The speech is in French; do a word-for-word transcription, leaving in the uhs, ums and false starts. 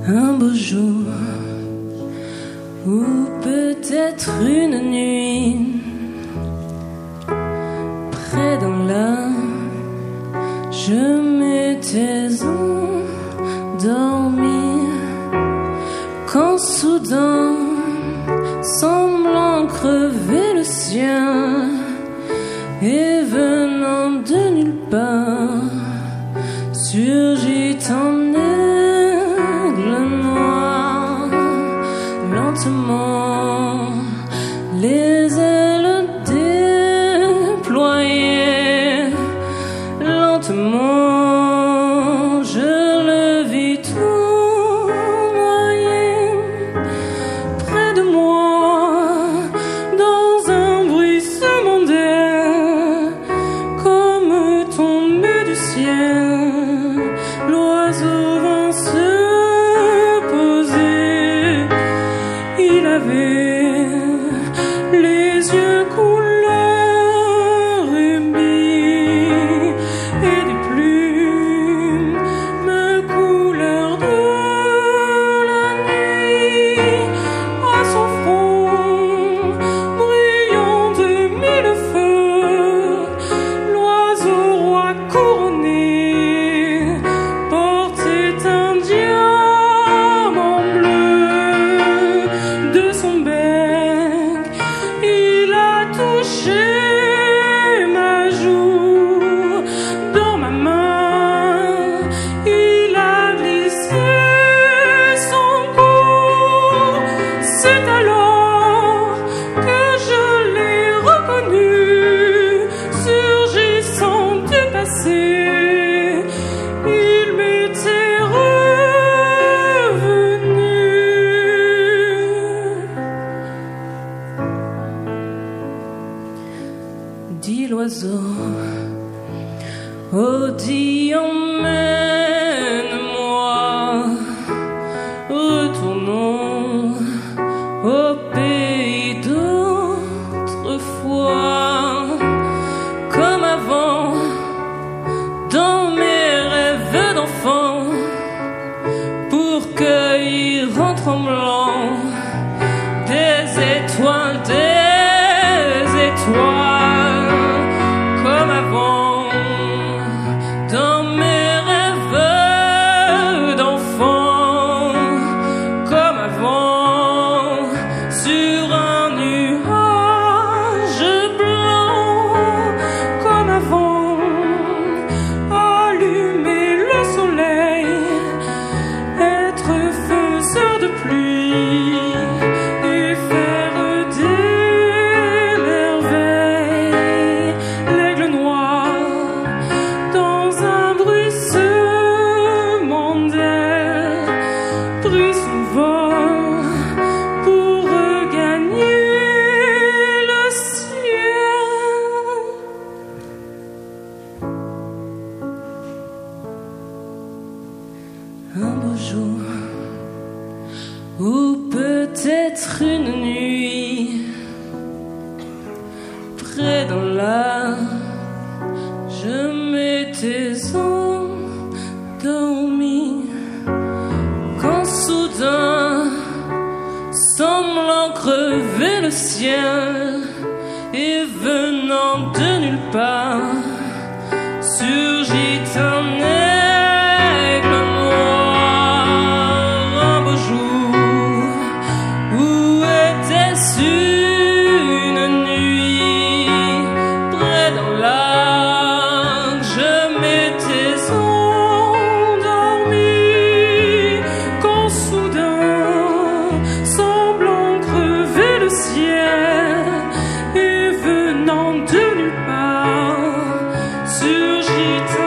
Un beau jour, ou peut-être une nuit, près d'un lac, je m'étais endormi, quand soudain, semblant crever le sien, et venant de nulle part, surgit un aigle noir, lentement, les ailes déployées, lentement, je le vis tournoyer près de moi, dans un bruissement d'air, comme tombé du ciel. L'oiseau vint se poser, il avait les yeux couleur rubis et des plumes couleur de la nuit. À son front brillant de mille feux, l'oiseau roi couronné dit l'oiseau, oh dis emmène-moi, retournons au pays d'autrefois, comme avant, dans mes rêves d'enfant, pour cueillir en tremblant des étoiles, des étoiles. Comme avant, dans mes rêves d'enfant, comme avant, sur un nuage blanc, comme avant, allumer le soleil, être faiseur de pluie et faire des merveilles. Pris son vol pour regagner le ciel. Un beau jour, ou peut-être une nuit, près d'un lac, je m'étais endormi, quand soudain, semblant crever le ciel, et venant de nulle part, surgit un aigle noir. Un beau jour, où était-ce une nuit, près d'un lac, je m'étais endormi, quand soudain, semblant crever le ciel, et venant de nulle part, surgit